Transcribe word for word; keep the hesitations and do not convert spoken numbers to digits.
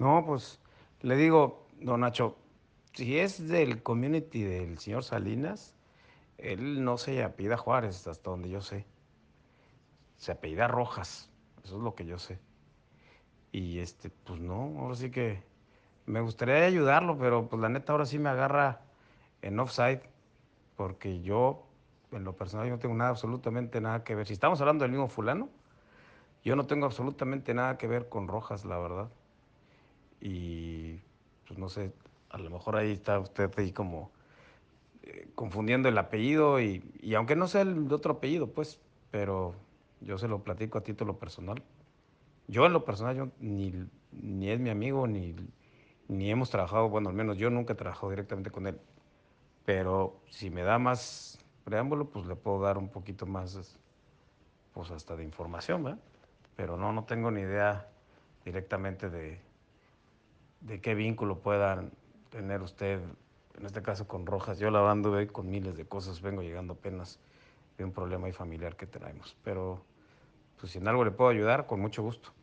No, pues le digo, don Nacho, si es del community del señor Salinas, él no se apellida Juárez, hasta donde yo sé. Se apellida Rojas, eso es lo que yo sé. Y este, pues no, ahora sí que me gustaría ayudarlo, pero pues la neta ahora sí me agarra en offside, porque yo, en lo personal, yo no tengo nada, absolutamente nada que ver. Si estamos hablando del mismo fulano, yo no tengo absolutamente nada que ver con Rojas, la verdad. Y pues no sé, a lo mejor ahí está usted ahí como eh, confundiendo el apellido y, y aunque no sea el de otro apellido, pues, pero yo se lo platico a título personal. Yo en lo personal, yo ni, ni es mi amigo, ni, ni hemos trabajado, bueno, al menos yo nunca he trabajado directamente con él, pero si me da más preámbulo, pues le puedo dar un poquito más, pues hasta de información, ¿verdad? Pero no, no tengo ni idea directamente de, de qué vínculo puedan tener usted, en este caso con Rojas. Yo la anduve con miles de cosas, vengo llegando apenas de un problema ahí familiar que traemos, pero pues si en algo le puedo ayudar, con mucho gusto.